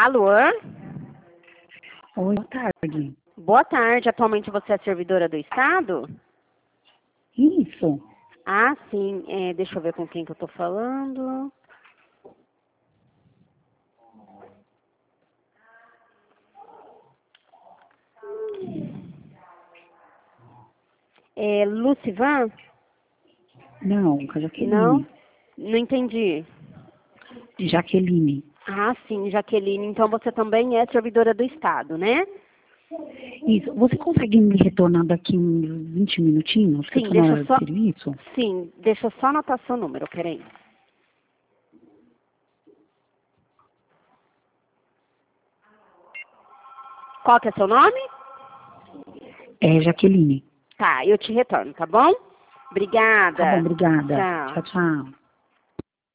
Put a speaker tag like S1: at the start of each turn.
S1: Alô?
S2: Oi, boa tarde.
S1: Boa tarde. Atualmente você é servidora do Estado?
S2: Isso.
S1: Ah, sim. Deixa eu ver com quem que eu tô falando. Lucivan?
S2: Não, com a
S1: Não?
S2: Jaqueline.
S1: Não entendi.
S2: Jaqueline.
S1: Ah, sim, Jaqueline. Então você também é servidora do Estado, né?
S2: Isso. Você consegue me retornar daqui uns 20 minutinhos? Que eu
S1: Sim,
S2: tô na
S1: deixa eu
S2: hora
S1: só.
S2: de serviço?
S1: Sim, deixa eu só anotar seu número, peraí. Qual que é seu nome?
S2: É Jaqueline.
S1: Tá, eu te retorno, tá bom?
S2: Tá bom,
S1: Obrigada.
S2: obrigada.
S1: Tchau.
S2: Tchau, tchau.